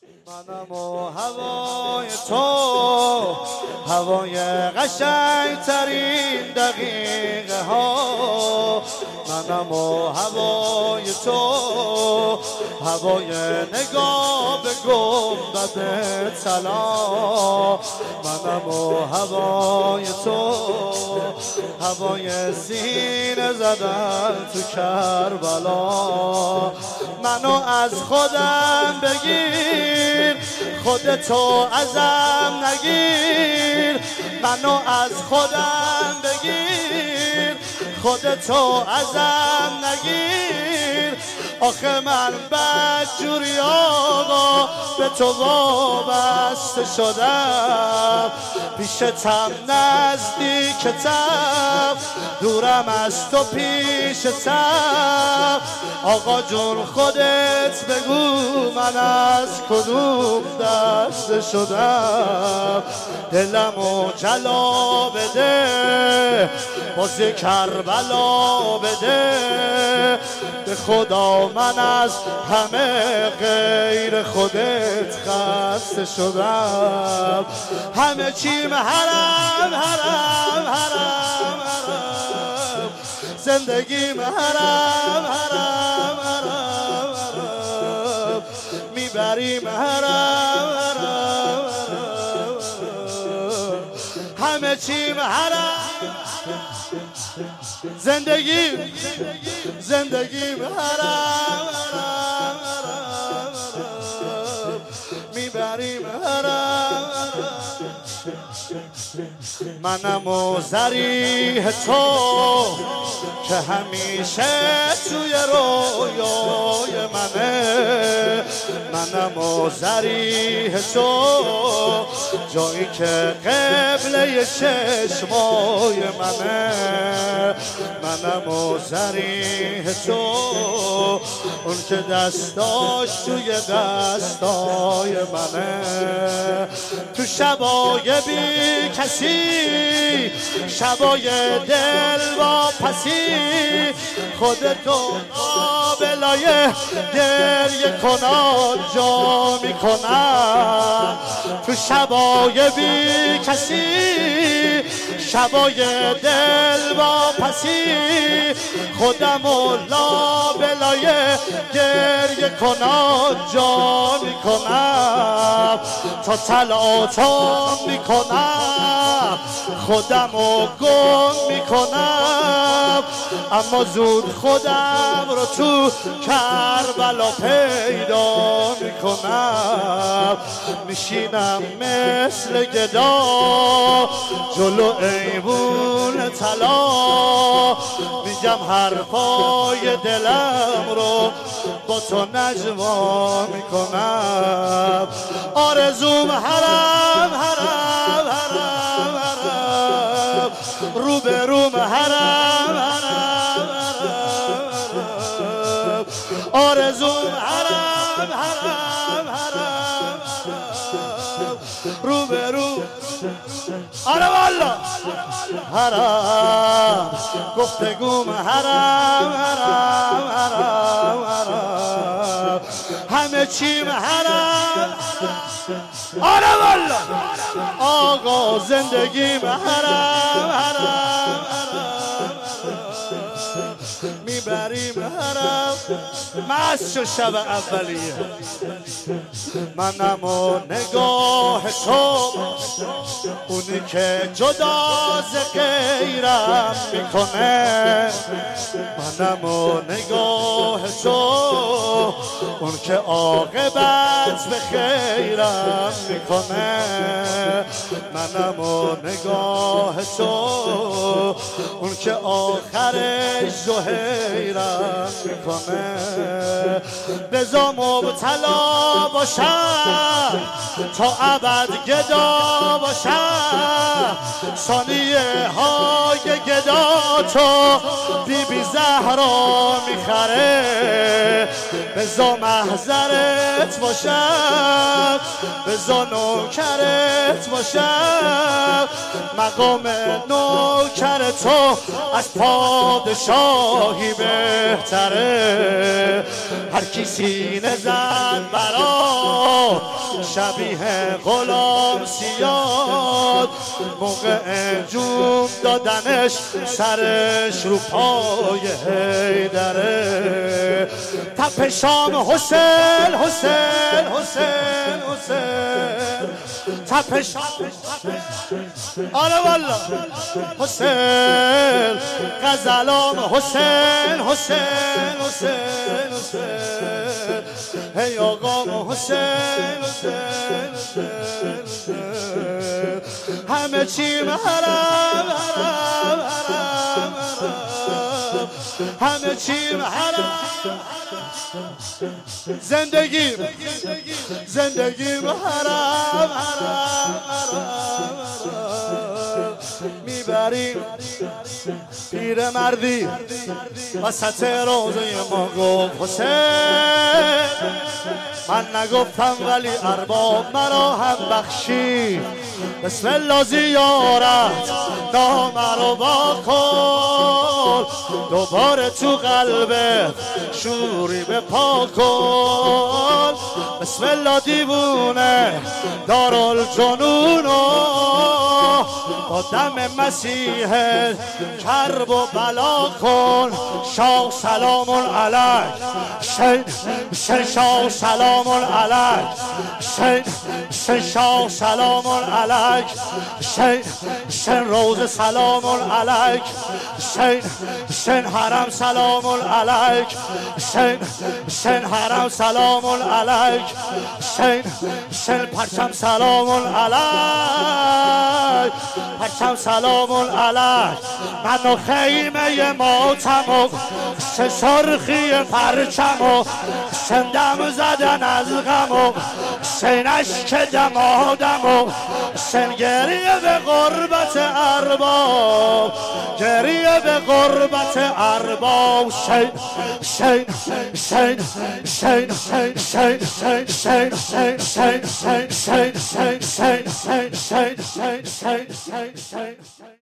منم و هوای تو، هوای قشنگ ترین دقیقه ها. منم و هوای تو، هوای نگاه به گنبد طلا. منم و هوای تو، هوای سینه زدن تو کربلا. منو از خودم بگیر، خودتو ازم نگیر. منو از خودم بگیر، خودتو ازم نگیر. آخه من بدجوری آقا به تو وابسته شدم. پیشتم نزدیکتم، دورم از تو پیشتم. آقا جون خودت بگو من از کدوم دسته شدم. دلمو جلا بده، بازی کربلا بده. به خدا من از همه غیر خودت خسته شدم. همه چیم حرام حرام حرام حرام، زندگیم حرام حرام حرام حرام، میبریم حرام حرام حرام، همه چیم حرام. زندگیم حرام حرام حرام، میبریم حرام حرام. منم و ذریح تو که همیشه توی رویای منه. منم و ذریح تو، جایی که قبله چشمای منه. منم و ذریح تو، اون که دستاش توی دستای منه. تو شبای بی کسی، شبای دل با پسی، خودتو قابلای گریه کنان جا میکنم. تو شبای بی کسی، شبای دل با پسی، خودمو لابلای گریه کنان جا میکنم. تا تلاطم میکنم، خودمو گم میکنم. اما زود خودم رو تو کربلا پیدا میکنم. میشینم مثل گدا جلو ایوون طلا، میگم حرفای دلم رو با تو نجوا میکنم. آرزوم حرام حرام حرام حرام، روبروم حرام حرام حرام، آرزوم حرام حرام حرام حرام، روبرو. آره والا حرام، گفتگوم حرام حرام حرام حرام، همه چیم حرام. آره والا آقا زندگیم حرام حرام حرام، میبریم حرام. مست شو شب اولیه. منم و نگاه تو، اونی که جدا ز غیرم میکنه. منم و نگاه تو، اون که عاقبت به خیرم میکنه. منم و نگاه تو، اون که آخرش زهیرم میکنه. بذار مبتلا باشم تا ابد گدا باشم. ثانیه های گدا تو بی زهرا میخره. بذار محضرت باشم، بذار نوکرت باشم. مقام نوکر تو از پادشاهی بهتره. هر کی سینه زد برا شبیه غلام سیاد، موقع جون دادنش سرش رو پای حیدره. تپ شام حسین حسین حسین حسین، تپ شام آره والا حسین، غزلام حسین حسین حسین حسین، هی آقام حسین حسین حسین، همه چیم حرم حرم حرم، همه چیم حرم، زندگیم زندگیم حرم حرم حرم، میبریم پیر مردی وسط روزه ما گفت حسین، من نگفتم ولی ارباب مرا هم بخشی، بسم الله زیارت نامه رو با کن، دوباره تو قلبت شوری به پا کن، بسم الله دیوونه دارالجنونو با دم مسیح کرب و بلا کن. شاه سلام علیک حسین، شاه سلام علیک حسین، شاه سلام علیک حسین، روز سلام علیک حسین، حرم سلام علیک حسین، حرم سلام علیک حسین، پرچم سلام علیک پرچم سلام علیک، من و خیمه ماتم و سرخی پرچم و سندم زدن از غم و سینش که دمادم و سن گریه به غربت ارباب، گریه به غربت ارباب، شین شین شین شین شین شین شین شین شین شین شین شین شین شین شین شین شین شین